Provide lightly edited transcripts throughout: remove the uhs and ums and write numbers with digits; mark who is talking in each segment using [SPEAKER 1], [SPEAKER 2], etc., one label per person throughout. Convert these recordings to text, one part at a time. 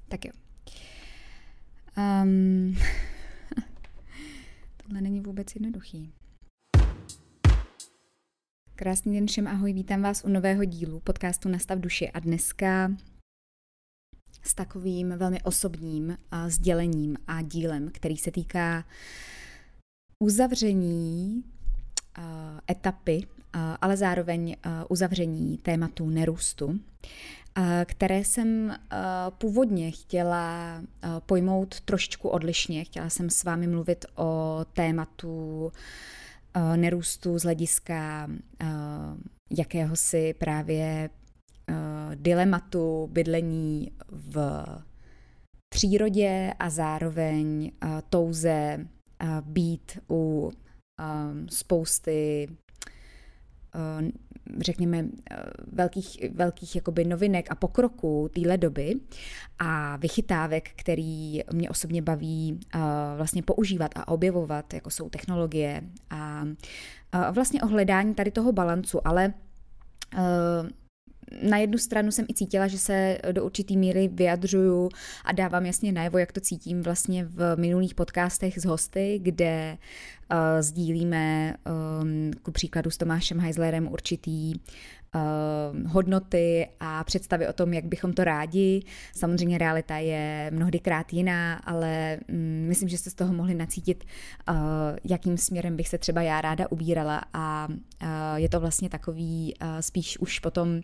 [SPEAKER 1] Tak jo. Tohle není vůbec jednoduchý. Krásný den všem, ahoj, vítám vás u nového dílu podcastu Nastav duši a dneska s takovým velmi osobním sdělením a dílem, který se týká uzavření etapy, ale zároveň uzavření tématu nerůstu, které jsem původně chtěla pojmout trošičku odlišně. Chtěla jsem s vámi mluvit o tématu nerůstu z hlediska jakéhosi právě dilematu bydlení v přírodě a zároveň touze být u spousty řekněme velkých jakoby novinek a pokroků téhle doby a vychytávek, který mě osobně baví vlastně používat a objevovat, jako jsou technologie a vlastně o hledání tady toho balancu, ale na jednu stranu jsem i cítila, že se do určitý míry vyjadřuju a dávám jasně najevo, jak to cítím vlastně v minulých podcastech s hosty, kde sdílíme ku příkladu s Tomášem Heislerem určitý hodnoty a představy o tom, jak bychom to rádi. Samozřejmě realita je mnohdykrát jiná, ale myslím, že jste z toho mohli nacítit, jakým směrem bych se třeba já ráda ubírala a je to vlastně takový spíš už potom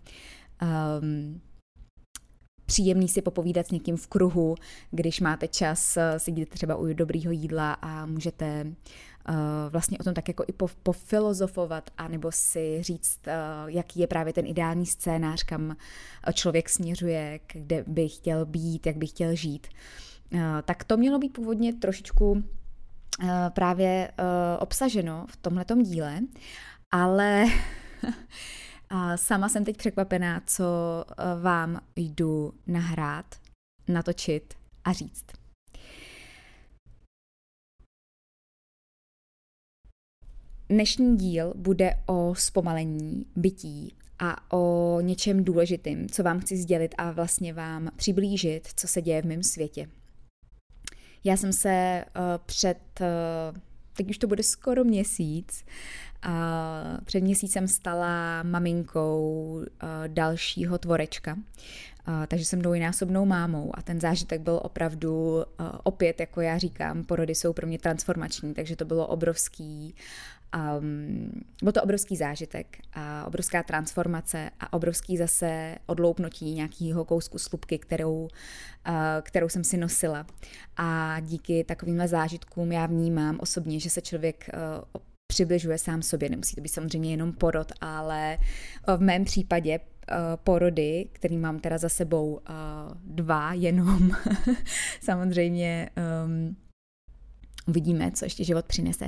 [SPEAKER 1] příjemný si popovídat s někým v kruhu, když máte čas sedět třeba u dobrýho jídla a můžete vlastně o tom tak jako i pofilozofovat a nebo si říct, jaký je právě ten ideální scénář, kam člověk směřuje, kde by chtěl být, jak by chtěl žít. Tak to mělo být původně trošičku právě obsaženo v tomhletom díle, ale sama jsem teď překvapená, co vám jdu nahrát, natočit a říct. Dnešní díl bude o zpomalení bytí a o něčem důležitým, co vám chci sdělit a vlastně vám přiblížit, co se děje v mém světě. Já jsem se teď už to bude skoro měsíc, před měsícem stala maminkou dalšího tvorečka, takže jsem dvojnásobnou mámou a ten zážitek byl opravdu opět, jako já říkám, porody jsou pro mě transformační, takže to bylo byl to obrovský zážitek a obrovská transformace a obrovský zase odloupnutí nějakého kousku slupky, kterou jsem si nosila. A díky takovýmhle zážitkům já vnímám osobně, že se člověk přibližuje sám sobě. Nemusí to být samozřejmě jenom porod, ale v mém případě porody, který mám teda za sebou 2 jenom, samozřejmě uvidíme, co ještě život přinese,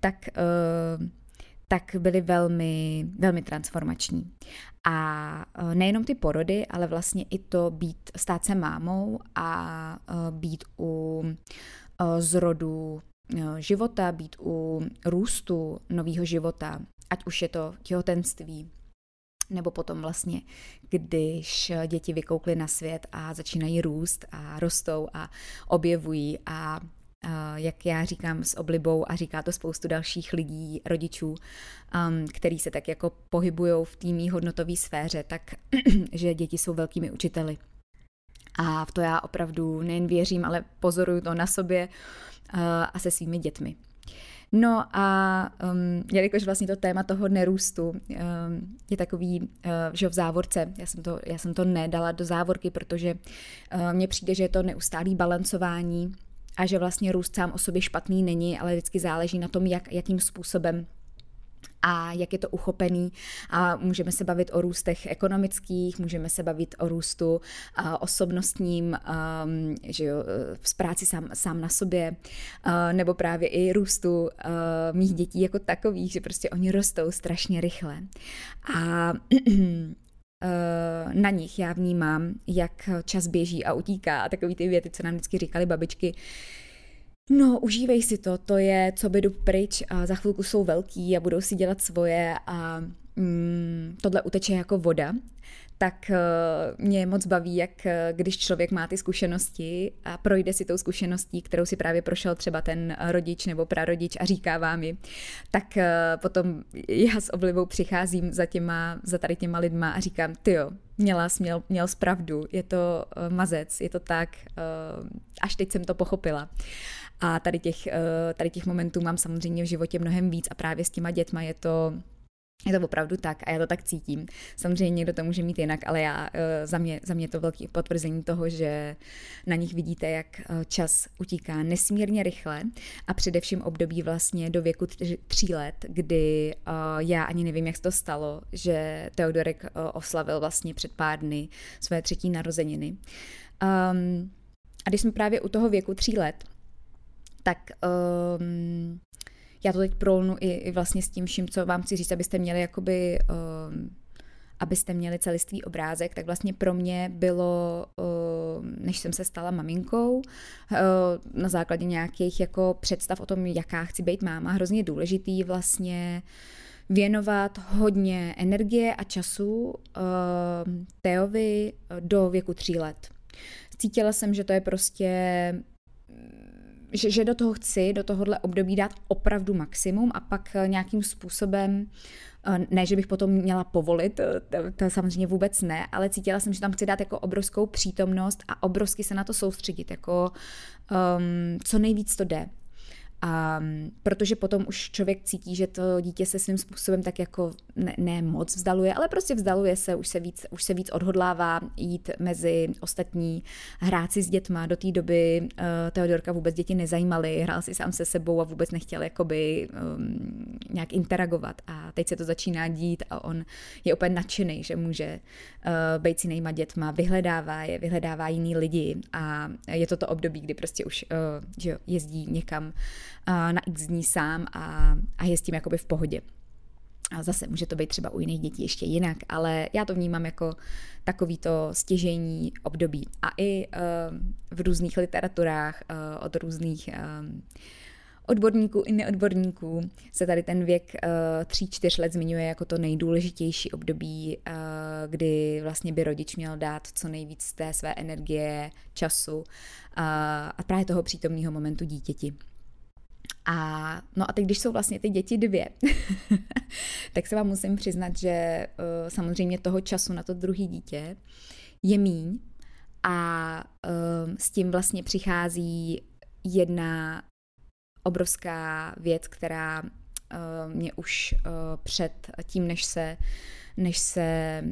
[SPEAKER 1] tak byly velmi, velmi transformační. A nejenom ty porody, ale vlastně i to stát se mámou a být u zrodu života, být u růstu nového života, ať už je to těhotenství, nebo potom vlastně, když děti vykoukly na svět a začínají růst a rostou a objevují a jak já říkám s oblibou a říká to spoustu dalších lidí, rodičů, který se tak jako pohybujou v té mý hodnotové sféře, tak že děti jsou velkými učiteli. A v to já opravdu nejen věřím, ale pozoruju to na sobě a se svými dětmi. No a jelikož vlastně to téma toho nerůstu je takový, že v závorce, já jsem to nedala do závorky, protože mně přijde, že je to neustálý balancování a že vlastně růst sám o sobě špatný není, ale vždycky záleží na tom, jakým způsobem a jak je to uchopený a můžeme se bavit o růstech ekonomických, můžeme se bavit o růstu osobnostním, že jo, v práci sám na sobě, nebo právě i růstu mých dětí jako takových, že prostě oni rostou strašně rychle. A na nich já vnímám, jak čas běží a utíká a takový ty věty, co nám vždycky říkali babičky, no, užívej si to je, co by jdu pryč a za chvilku jsou velký a budou si dělat svoje a tohle uteče jako voda, tak mě moc baví, jak když člověk má ty zkušenosti a projde si tou zkušeností, kterou si právě prošel třeba ten rodič nebo prarodič a říká vám ji, tak potom já s oblibou přicházím za tady těma lidma a říkám, tyjo, měl jsi pravdu, je to mazec, je to tak, až teď jsem to pochopila. A tady těch momentů mám samozřejmě v životě mnohem víc a právě s těma dětma je to opravdu tak a já to tak cítím. Samozřejmě někdo to může mít jinak, ale za mě to velké potvrzení toho, že na nich vidíte, jak čas utíká nesmírně rychle a především období vlastně do věku 3 let, kdy já ani nevím, jak se to stalo, že Teodorek oslavil vlastně před pár dny své 3. narozeniny. A když jsme právě u toho věku 3 let, tak já to teď prolnu i vlastně s tím vším, co vám chci říct, abyste měli celistvý obrázek, tak vlastně pro mě bylo, než jsem se stala maminkou, na základě nějakých jako představ o tom, jaká chci být máma, hrozně důležitý vlastně věnovat hodně energie a času Teovi do věku 3 let. Cítila jsem, že to je prostě že do toho chci, do tohohle období dát opravdu maximum a pak nějakým způsobem, ne, že bych potom měla povolit, to samozřejmě vůbec ne, ale cítila jsem, že tam chci dát jako obrovskou přítomnost a obrovsky se na to soustředit, jako co nejvíc to jde. A protože potom už člověk cítí, že to dítě se svým způsobem tak jako ne moc vzdaluje, ale prostě vzdaluje se, už se víc odhodlává jít mezi ostatní, hrát si s dětma. Do té doby Teodorka vůbec děti nezajímaly, hrál si sám se sebou a vůbec nechtěl jakoby nějak interagovat. A teď se to začíná dít a on je úplně nadšený, že může být s jinýma dětma, vyhledává jiný lidi a je to období, kdy prostě už že jezdí někam na x dní sám a je s tím jakoby v pohodě. A zase může to být třeba u jiných dětí ještě jinak, ale já to vnímám jako takovýto stěžejní období. A i v různých literaturách od různých odborníků i neodborníků se tady ten věk 3-4 let zmiňuje jako to nejdůležitější období, kdy vlastně by rodič měl dát co nejvíc té své energie, času a právě toho přítomného momentu dítěti. A teď, když jsou vlastně ty děti 2, tak se vám musím přiznat, že samozřejmě toho času na to druhé dítě je míň a s tím vlastně přichází jedna obrovská věc, která mě už před tím, než se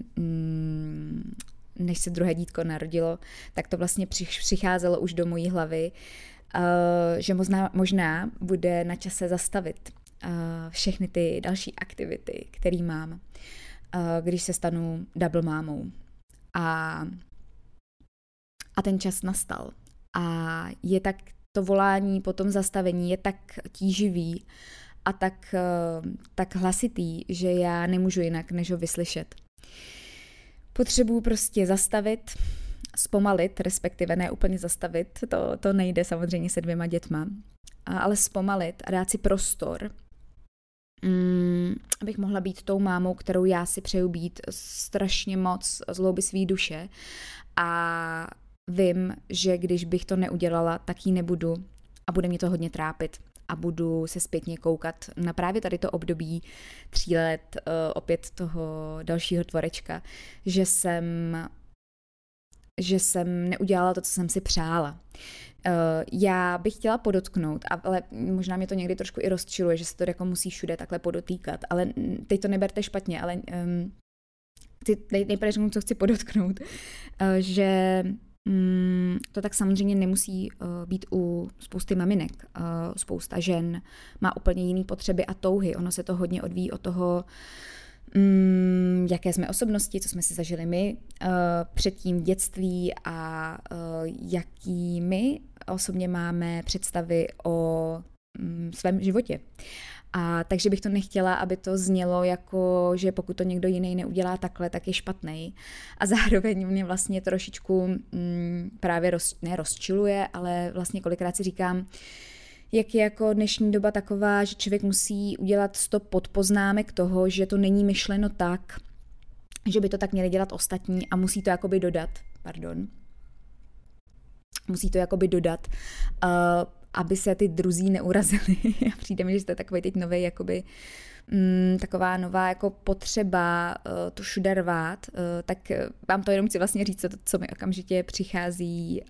[SPEAKER 1] druhé dítko narodilo, tak to vlastně přicházelo už do mojí hlavy, že možná bude na čase zastavit všechny ty další aktivity, které mám, když se stanu double mámou. A ten čas nastal. A je tak to volání po tom zastavení je tak tíživý a tak hlasitý, že já nemůžu jinak, než ho vyslyšet. Potřebuji prostě zastavit, zpomalit, respektive ne úplně zastavit, to nejde samozřejmě se 2 dětma, ale zpomalit a dát si prostor, abych mohla být tou mámou, kterou já si přeju být strašně moc z hloubi svý duše a vím, že když bych to neudělala, tak ji nebudu a bude mě to hodně trápit a budu se zpětně koukat na právě tady to období 3 let opět toho dalšího tvorečka, že jsem neudělala to, co jsem si přála. Já bych chtěla podotknout, ale možná mě to někdy trošku i rozčiluje, že se to jako musí všude takhle podotýkat, ale teď to neberte špatně, ale nejprve řeknu, co chci podotknout, že to tak samozřejmě nemusí být u spousty maminek. Spousta žen má úplně jiné potřeby a touhy. Ono se to hodně odvíjí od toho, jaké jsme osobnosti, co jsme si zažili my předtím v dětství a jaký my osobně máme představy o svém životě. A takže bych to nechtěla, aby to znělo jako, že pokud to někdo jiný neudělá takhle, tak je špatnej. A zároveň mě vlastně trošičku právě rozčiluje, ale vlastně kolikrát si říkám, jak je jako dnešní doba taková, že člověk musí udělat 100 podpoznámek toho, že to není myšleno tak, že by to tak měli dělat ostatní a musí to jakoby dodat, aby se ty druzí neurazili. A přijde mi, že to je takový teď nový jakoby taková nová jako potřeba tu všude rvát, tak vám to jenom chci vlastně říct, co mi okamžitě přichází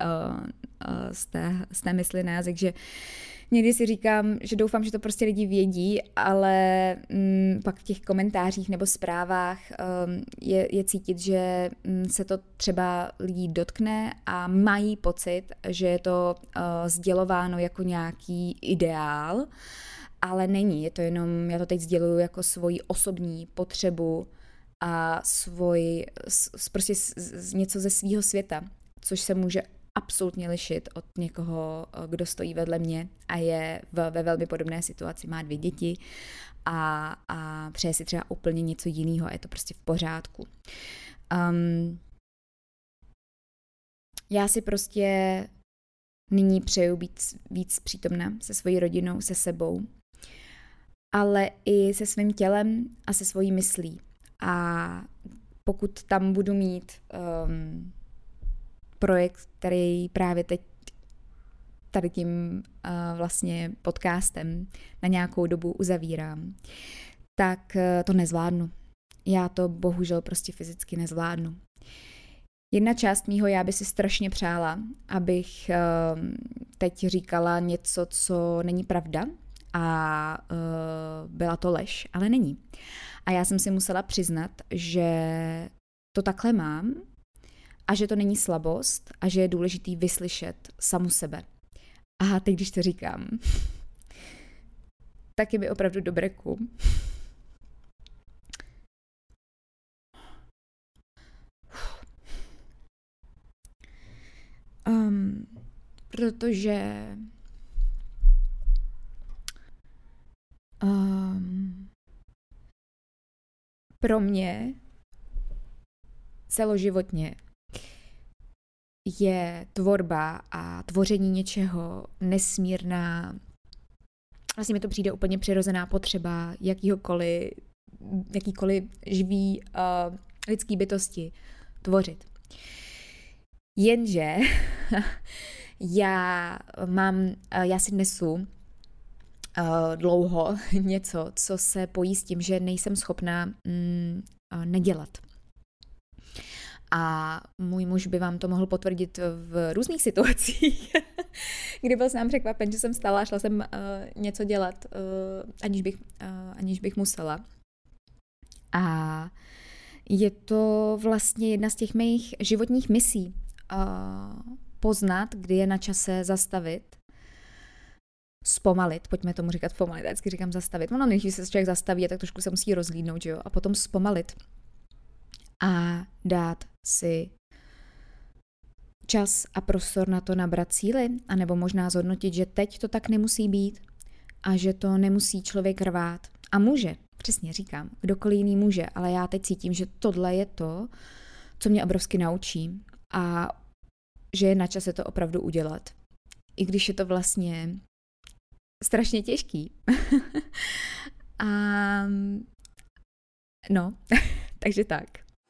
[SPEAKER 1] z té mysli na jazyk, že někdy si říkám, že doufám, že to prostě lidi vědí, ale pak v těch komentářích nebo zprávách je cítit, že se to třeba lidí dotkne a mají pocit, že je to sdělováno jako nějaký ideál, ale není, je to jenom, já to teď sděluju jako svoji osobní potřebu a prostě něco ze svýho světa, což se může absolutně lišit od někoho, kdo stojí vedle mě a je ve velmi podobné situaci, má 2 děti a přeje si třeba úplně něco jiného a je to prostě v pořádku. Já si prostě nyní přeju být víc přítomná se svojí rodinou, se sebou, ale i se svým tělem a se svojí myslí. A pokud tam budu mít projekt, který právě teď tady tím vlastně podcastem na nějakou dobu uzavírám, tak to nezvládnu. Já to bohužel prostě fyzicky nezvládnu. Jedna část mýho já by si strašně přála, abych teď říkala něco, co není pravda a byla to lež, ale není. A já jsem si musela přiznat, že to takhle mám a že to není slabost a že je důležitý vyslyšet samu sebe. A teď, když to říkám, tak je mi opravdu do breku. Protože pro mě celoživotně je tvorba a tvoření něčeho nesmírná, vlastně mi to přijde úplně přirozená potřeba jakýkoliv živý lidský bytosti tvořit. Jenže já si nesu dlouho něco, co se pojí s tím, že nejsem schopná nedělat. A můj muž by vám to mohl potvrdit v různých situacích, kdy byl sám překvapen, že jsem vstala a šla jsem něco dělat, aniž bych musela. A je to vlastně jedna z těch mých životních misí. Poznat, kdy je na čase zastavit, zpomalit, pojďme tomu říkat zpomalit, já vždycky říkám zastavit. No, než se člověk zastaví, tak trošku se musí rozhlídnout, že jo? A potom zpomalit. A dát si čas a prostor na to nabrat síly, anebo možná zhodnotit, že teď to tak nemusí být a že to nemusí člověk rvát. A může, přesně říkám, kdokoliv jiný může, ale já teď cítím, že tohle je to, co mě obrovsky naučí a že je na čase to opravdu udělat. I když je to vlastně strašně těžký. Takže tak.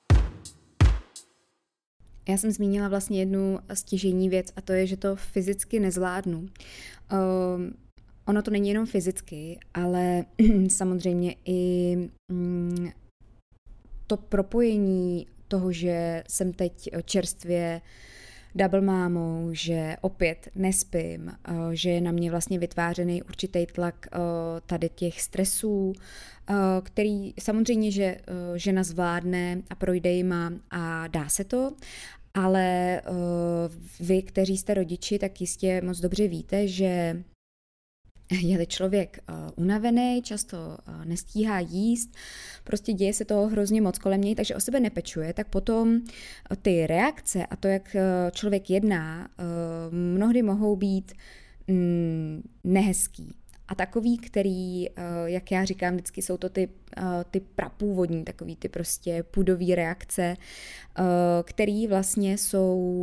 [SPEAKER 1] Já jsem zmínila vlastně jednu stěžejní věc a to je, že to fyzicky nezvládnu. Ono to není jenom fyzicky, ale samozřejmě i to propojení toho, že jsem teď čerstvě double mámou, že opět nespím, že je na mě vlastně vytvářený určitý tlak tady těch stresů, který samozřejmě, že žena zvládne a projde jima a dá se to, ale vy, kteří jste rodiči, tak jistě moc dobře víte, že je-li člověk unavený, často nestíhá jíst, prostě děje se toho hrozně moc kolem něj, takže o sebe nepečuje, tak potom ty reakce a to, jak člověk jedná, mnohdy mohou být nehezký. A takový, který, jak já říkám, vždycky jsou to ty prapůvodní, takový ty prostě pudový reakce, který vlastně jsou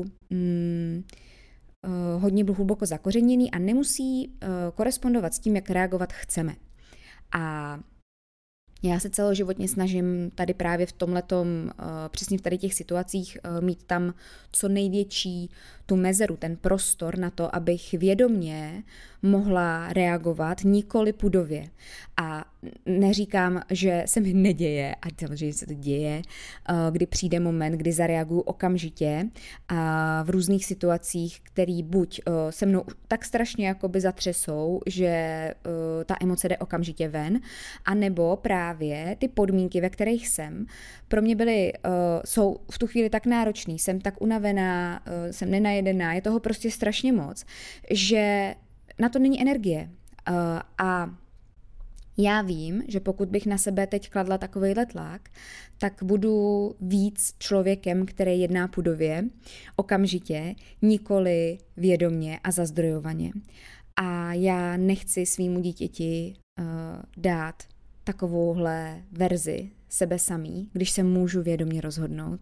[SPEAKER 1] hodně hluboko zakořeněný a nemusí korespondovat s tím, jak reagovat chceme. A Já se celoživotně snažím tady právě v tomhletom, přesně v tady těch situacích mít tam co největší tu mezeru, ten prostor na to, abych vědomně mohla reagovat, nikoli pudově. A neříkám, že se mi neděje, a samozřejmě se to děje, kdy přijde moment, kdy zareaguju okamžitě a v různých situacích, které buď se mnou tak strašně jakoby zatřesou, že ta emoce jde okamžitě ven, anebo právě ty podmínky, ve kterých jsem, pro mě jsou v tu chvíli tak náročný, jsem tak unavená, jsem nenajedená, je toho prostě strašně moc, že na to není energie. A já vím, že pokud bych na sebe teď kladla takovejhle tlak, tak budu víc člověkem, který jedná pudově, okamžitě, nikoli vědomně a zazdrojovaně. A já nechci svýmu dítěti dát takovouhle verzi sebe samý, když se můžu vědomě rozhodnout.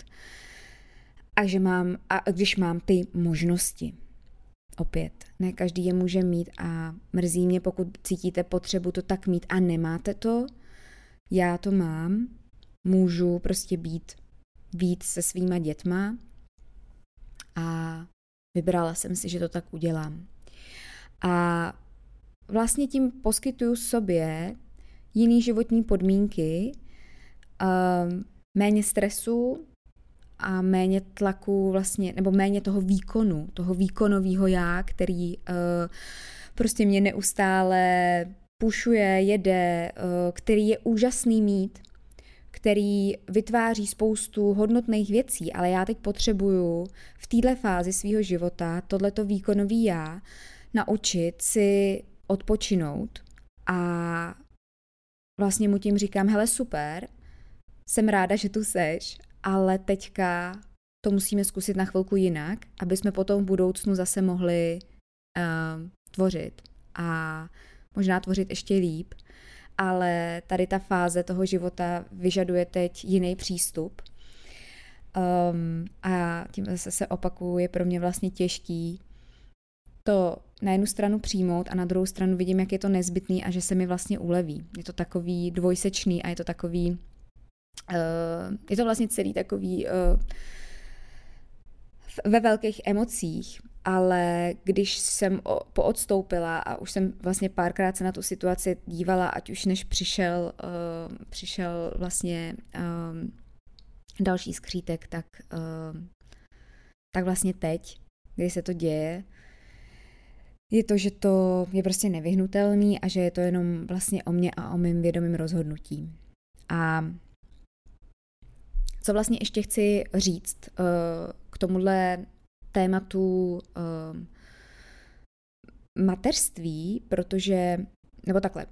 [SPEAKER 1] A když mám ty možnosti. Opět, ne každý je může mít a mrzí mě, pokud cítíte potřebu to tak mít a nemáte to. Já to mám, můžu prostě být víc se svýma dětma a vybrala jsem si, že to tak udělám. A vlastně tím poskytuju sobě jiný životní podmínky, méně stresu a méně tlaku vlastně, nebo méně toho výkonu, toho výkonového já, který prostě mě neustále pušuje, jede, který je úžasný mít, který vytváří spoustu hodnotných věcí, ale já teď potřebuju v této fázi svého života tohleto výkonový já naučit si odpočinout a vlastně mu tím říkám, hele super, jsem ráda, že tu seš, ale teďka to musíme zkusit na chvilku jinak, aby jsme potom v budoucnu zase mohli tvořit a možná tvořit ještě líp, ale tady ta fáze toho života vyžaduje teď jiný přístup a tím zase se opakuju, je pro mě vlastně těžký to na jednu stranu přijmout a na druhou stranu vidím, jak je to nezbytný a že se mi vlastně uleví. Je to takový dvojsečný a je to takový je to vlastně celý takový ve velkých emocích, ale když jsem poodstoupila a už jsem vlastně párkrát se na tu situaci dívala, ať už než přišel vlastně další skřítek, tak vlastně teď, kdy se to děje, je to, že to je prostě nevyhnutelný a že je to jenom vlastně o mě a o mým vědomým rozhodnutí. A co vlastně ještě chci říct k tomuhle tématu mateřství, protože, nebo takhle,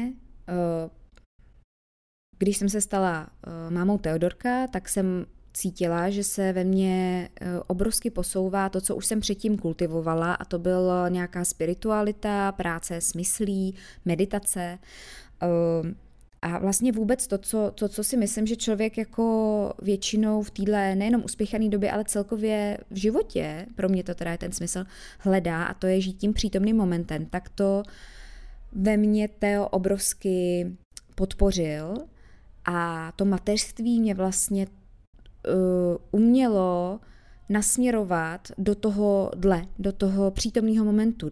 [SPEAKER 1] když jsem se stala mámou Teodorka, tak jsem cítila, že se ve mně obrovsky posouvá to, co už jsem předtím kultivovala, a to byla nějaká spiritualita, práce s myslí, meditace, a vlastně vůbec to, co si myslím, že člověk jako většinou v téhle nejenom uspěchané době, ale celkově v životě, pro mě to teda je ten smysl, hledá, a to je žít tím přítomným momentem, tak to ve mně Teo obrovsky podpořil a to mateřství mě vlastně umělo nasměrovat do toho přítomného momentu,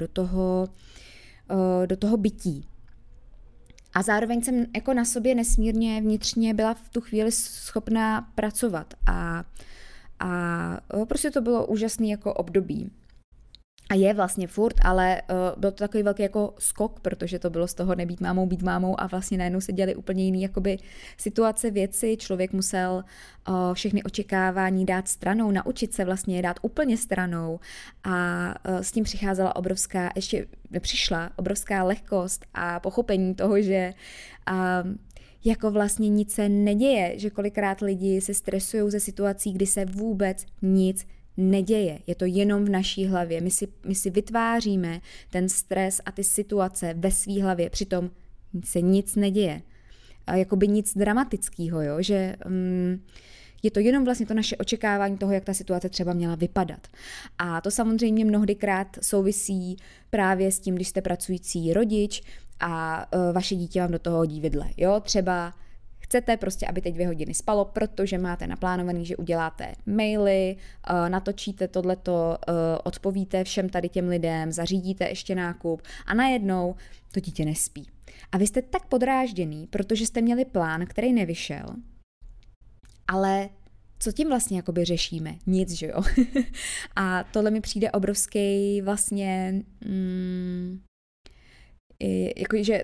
[SPEAKER 1] do toho bytí. A zároveň jsem jako na sobě nesmírně vnitřně byla v tu chvíli schopná pracovat a prostě to bylo úžasný jako období. A je vlastně furt, ale byl to takový velký jako skok, protože to bylo z toho nebýt mámou, být mámou a vlastně najednou se děly úplně jiný jakoby situace, věci, člověk musel všechny očekávání dát stranou, naučit se vlastně je dát úplně stranou a s tím přišla obrovská lehkost a pochopení toho, že jako vlastně nic se neděje, že kolikrát lidi se stresují ze situací, kdy se vůbec nic neděje. Je to jenom v naší hlavě. My si vytváříme ten stres a ty situace ve svý hlavě, přitom se nic neděje. Jakoby nic dramatického, jo? Že je to jenom vlastně to naše očekávání toho, jak ta situace třeba měla vypadat. A to samozřejmě mnohdykrát souvisí právě s tím, když jste pracující rodič a vaše dítě vám do toho hodí vidle. Jo? Třeba Chcete prostě, aby teď 2 hodiny spalo, protože máte naplánovaný, že uděláte maily, natočíte tohleto, odpovíte všem tady těm lidem, zařídíte ještě nákup a najednou to dítě nespí. A vy jste tak podrážděný, protože jste měli plán, který nevyšel, ale co tím vlastně jakoby řešíme? Nic, že jo? A tohle mi přijde obrovský vlastně, jakože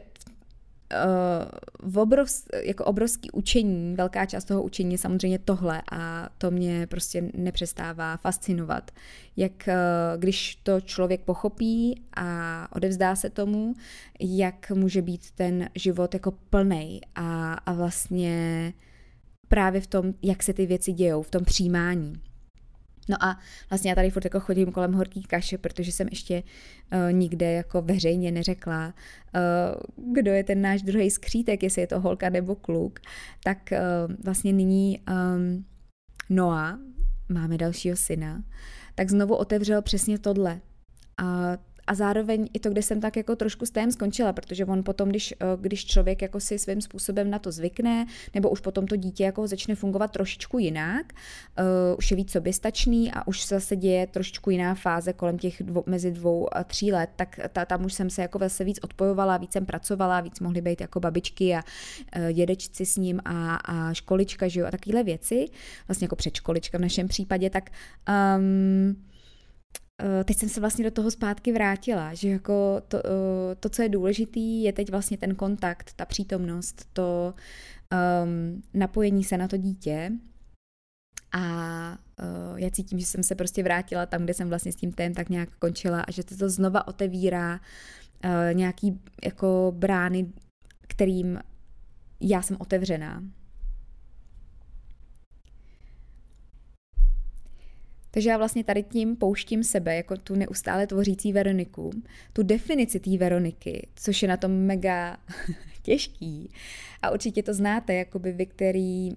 [SPEAKER 1] jako obrovský učení, velká část toho učení je samozřejmě tohle a to mě prostě nepřestává fascinovat. Jak když to člověk pochopí a odevzdá se tomu, jak může být ten život jako plnej a vlastně právě v tom, jak se ty věci dějou, v tom přijímání. No a vlastně já tady furt jako chodím kolem horký kaše, protože jsem ještě nikde jako veřejně neřekla, kdo je ten náš druhý skřítek, jestli je to holka nebo kluk. Tak vlastně nyní Noah, máme dalšího syna, tak znovu otevřel přesně tohle. A zároveň i to, kde jsem tak jako trošku s tém skončila, protože on potom, když člověk jako si svým způsobem na to zvykne, nebo už potom to dítě jako začne fungovat trošičku jinak, už je víc soběstačný a už zase děje trošičku jiná fáze kolem těch mezi 2 a 3 let, tak tam už jsem se jako zase víc odpojovala, víc jsem pracovala, víc mohly být jako babičky a dědečci s ním a školička, že jo, a takovéhle věci, vlastně jako předškolička v našem případě, tak teď jsem se vlastně do toho zpátky vrátila, že jako to, co je důležitý, je teď vlastně ten kontakt, ta přítomnost, to napojení se na to dítě a já cítím, že jsem se prostě vrátila tam, kde jsem vlastně s tím tém tak nějak končila a že to znova otevírá nějaký jako brány, kterým já jsem otevřená. Takže já vlastně tady tím pouštím sebe jako tu neustále tvořící Veroniku, tu definici té Veroniky, což je na tom mega těžký. A určitě to znáte, jakoby vy, který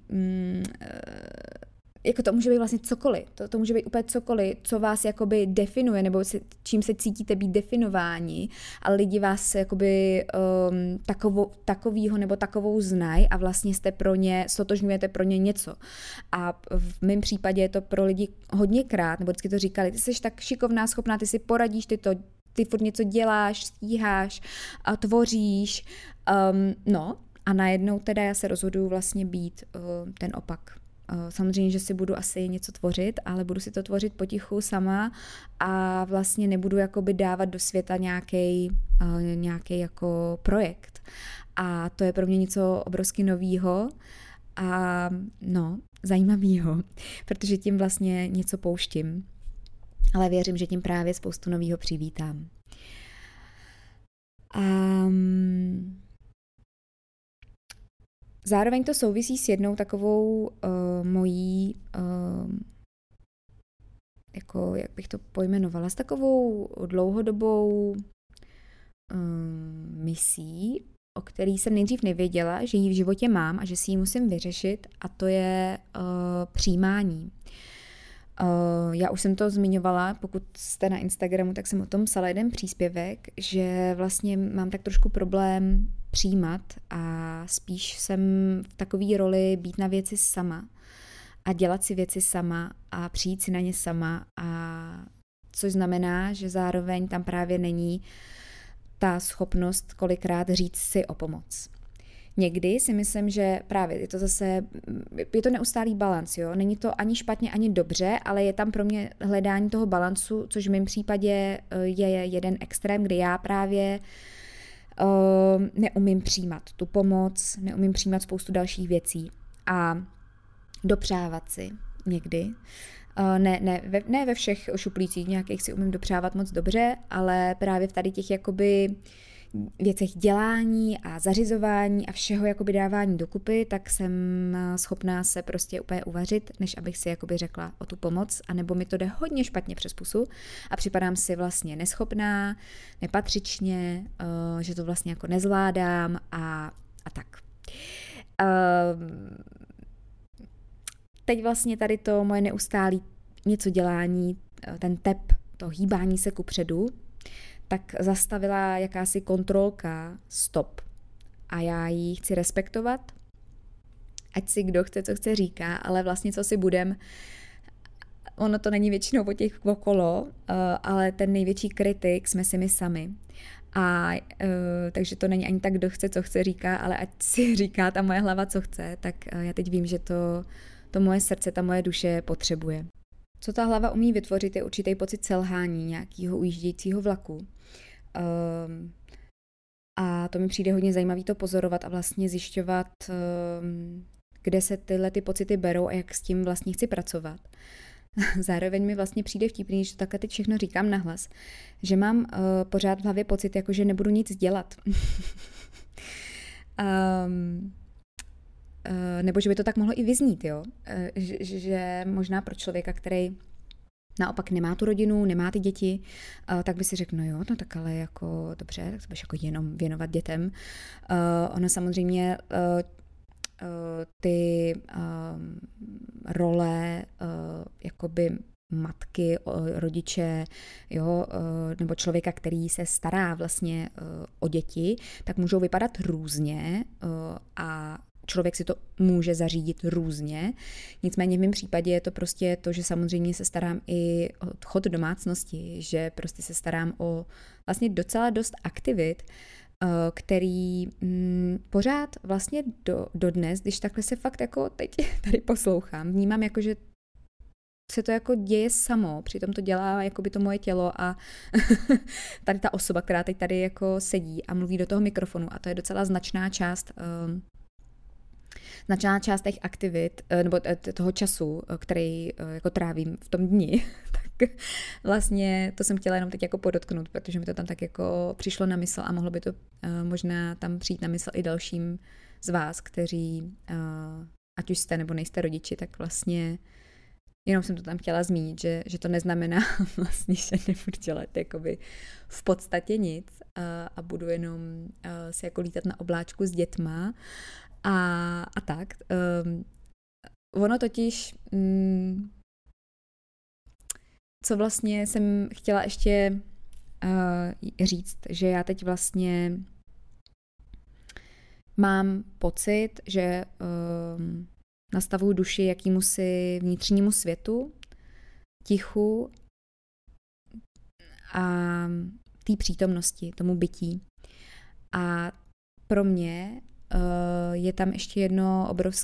[SPEAKER 1] jako to může být vlastně cokoliv. To může být úplně cokoliv, co vás jakoby definuje, nebo čím se cítíte být definováni, a lidi vás jakoby takovýho nebo takovou znají a vlastně jste pro ně, stotožňujete pro ně něco. A v mém případě je to pro lidi hodněkrát, nebo vždycky to říkali, ty jsi tak šikovná, schopná, ty si poradíš, ty furt něco děláš, stíháš, a tvoříš, no a najednou teda já se rozhoduju vlastně být ten opak. Samozřejmě, že si budu asi něco tvořit, ale budu si to tvořit potichu sama a vlastně nebudu jakoby dávat do světa nějaký jako projekt. A to je pro mě něco obrovsky novýho a zajímavýho, protože tím vlastně něco pouštím. Ale věřím, že tím právě spoustu novýho přivítám. Zároveň to souvisí s jednou takovou mojí, jako, jak bych to pojmenovala, s takovou dlouhodobou misí, o který jsem nejdřív nevěděla, že ji v životě mám a že si ji musím vyřešit, a to je přijímání. Já už jsem to zmiňovala, pokud jste na Instagramu, tak jsem o tom psala jeden příspěvek, že vlastně mám tak trošku problém přijímat a spíš jsem v takové roli být na věci sama a dělat si věci sama a přijít si na ně sama, a což znamená, že zároveň tam právě není ta schopnost kolikrát říct si o pomoc. Někdy si myslím, že právě je to neustálý balanc, jo? Není to ani špatně, ani dobře, ale je tam pro mě hledání toho balancu, což v mém případě je jeden extrém, kdy já právě neumím přijímat tu pomoc, neumím přijímat spoustu dalších věcí a dopřávat si někdy. Ne ve všech šuplících, nějakých si umím dopřávat moc dobře, ale právě v tady těch jakoby věcech dělání a zařizování a všeho jakoby dávání dokupy, tak jsem schopná se prostě úplně uvařit, než abych si jakoby řekla o tu pomoc, anebo mi to jde hodně špatně přes pusu a připadám si vlastně neschopná, nepatřičně, že to vlastně jako nezvládám a tak. Teď vlastně tady to moje neustálý něco dělání, ten tep, to hýbání se kupředu, tak zastavila jakási kontrolka stop. A já ji chci respektovat ať si kdo chce, co chce říká, ale vlastně co si budem, ono to není většinou o těch okolo, ale ten největší kritik jsme si my sami. A takže to není ani tak, kdo chce, co chce říká, ale ať si říká ta moje hlava, co chce, tak já teď vím, že to moje srdce, ta moje duše potřebuje. Co ta hlava umí vytvořit, je určitý pocit selhání nějakého ujíždějícího vlaku. A to mi přijde hodně zajímavý to pozorovat a vlastně zjišťovat, kde se tyhle ty pocity berou a jak s tím vlastně chci pracovat. Zároveň mi vlastně přijde vtipný, že to takhle teď všechno říkám nahlas, že mám pořád v hlavě pocit, jako že nebudu nic dělat. Nebo že by to tak mohlo i vyznít, jo? Že možná pro člověka, který naopak nemá tu rodinu, nemá ty děti, tak by si řekl, no jo, no tak ale jako dobře, tak se budeš jako jenom věnovat dětem. Ono samozřejmě ty role jakoby matky, rodiče, jo, nebo člověka, který se stará vlastně o děti, tak můžou vypadat různě a člověk si to může zařídit různě. Nicméně v mém případě je to prostě to, že samozřejmě se starám i o chod domácnosti, že prostě se starám o vlastně docela dost aktivit, který pořád vlastně do dnes, když takhle se fakt jako teď tady poslouchám, vnímám jako, že se to jako děje samo, přitom to dělá jako by to moje tělo a tady ta osoba, která teď tady jako sedí a mluví do toho mikrofonu a to je docela značná část těch aktivit, nebo toho času, který jako trávím v tom dni, tak vlastně to jsem chtěla jenom teď jako podotknout, protože mi to tam tak jako přišlo na mysl a mohlo by to možná tam přijít na mysl i dalším z vás, kteří, ať už jste nebo nejste rodiči, tak vlastně jenom jsem to tam chtěla zmínit, že to neznamená vlastně, že nebudu dělat jakoby v podstatě nic a budu jenom si jako lítat na obláčku s dětma a tak. Ono totiž, co vlastně jsem chtěla ještě říct, že já teď vlastně mám pocit, že nastavuju duši jakýmusi vnitřnímu světu, tichu a té přítomnosti, tomu bytí. A pro mě je tam ještě jedno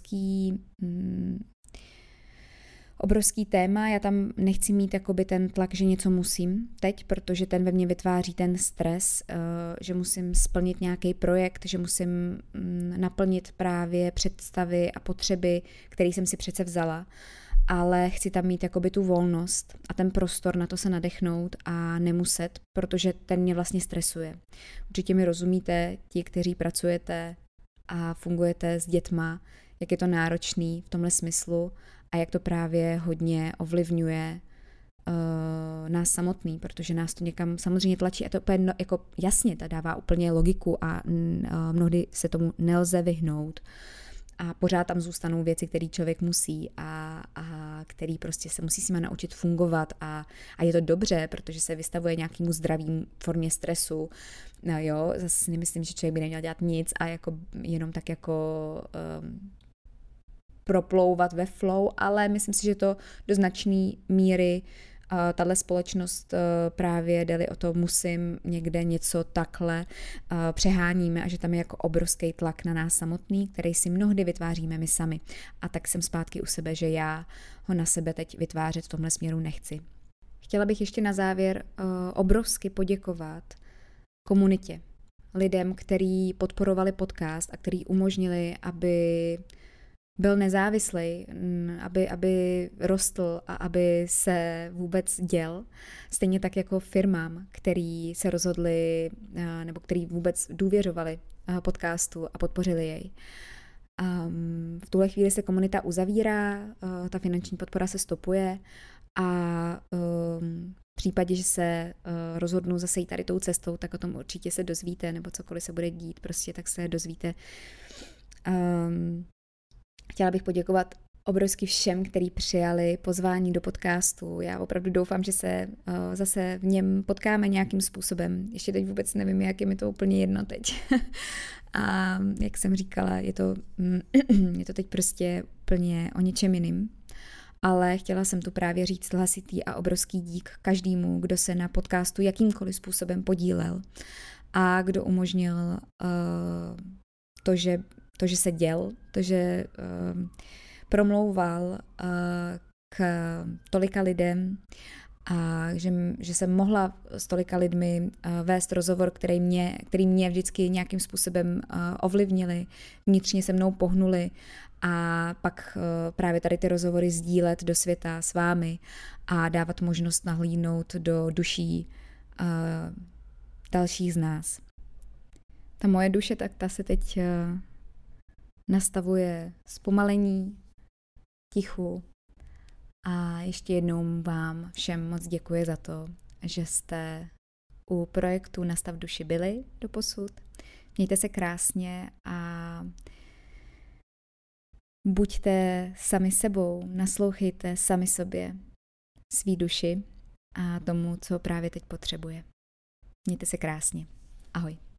[SPEAKER 1] obrovský téma, já tam nechci mít jakoby ten tlak, že něco musím teď, protože ten ve mně vytváří ten stres, že musím splnit nějaký projekt, že musím naplnit právě představy a potřeby, které jsem si přece vzala, ale chci tam mít jakoby tu volnost a ten prostor na to se nadechnout a nemuset, protože ten mě vlastně stresuje. Určitě mi rozumíte, ti, kteří pracujete a fungujete s dětma, jak je to náročný v tomhle smyslu a jak to právě hodně ovlivňuje nás samotný, protože nás to někam samozřejmě tlačí a to úplně jako jasně, to dává úplně logiku a mnohdy se tomu nelze vyhnout a pořád tam zůstanou věci, které člověk musí a který prostě se musí s nima naučit fungovat a je to dobře, protože se vystavuje nějakému zdravým formě stresu. No jo, zase nemyslím, že člověk by neměl dělat nic a jako jenom tak jako proplouvat ve flow, ale myslím si, že to do značné míry tahle společnost právě jde o to, musím někde něco takhle přeháníme a že tam je jako obrovský tlak na nás samotný, který si mnohdy vytváříme my sami. A tak jsem zpátky u sebe, že já ho na sebe teď vytvářet v tomhle směru nechci. Chtěla bych ještě na závěr obrovsky poděkovat komunitě, lidem, kteří podporovali podcast a kteří umožnili, aby byl nezávislý, aby rostl a aby se vůbec děl. Stejně tak jako firmám, který se rozhodli nebo který vůbec důvěřovali podcastu a podpořili jej. V tuhle chvíli se komunita uzavírá, ta finanční podpora se stopuje a v případě, že se rozhodnu zase jít tady tou cestou, tak o tom určitě se dozvíte, nebo cokoliv se bude dít, prostě tak se dozvíte. Chtěla bych poděkovat obrovsky všem, kteří přijali pozvání do podcastu. Já opravdu doufám, že se zase v něm potkáme nějakým způsobem. Ještě teď vůbec nevím, jak je mi to úplně jedno teď. A jak jsem říkala, je to teď prostě úplně o něčem jiným. Ale chtěla jsem tu právě říct hlasitý a obrovský dík každému, kdo se na podcastu jakýmkoliv způsobem podílel a kdo umožnil to, že se děl, to, že promlouval k tolika lidem a že jsem mohla s tolika lidmi vést rozhovor, který mě vždycky nějakým způsobem ovlivnili, vnitřně se mnou pohnuli a pak právě tady ty rozhovory sdílet do světa s vámi a dávat možnost nahlídnout do duší dalších z nás. Ta moje duše, tak ta se teď nastavuje zpomalení, tichu a ještě jednou vám všem moc děkuji za to, že jste u projektu Nastav duši byli doposud. Mějte se krásně a buďte sami sebou, naslouchejte sami sobě, svý duši a tomu, co právě teď potřebuje. Mějte se krásně. Ahoj.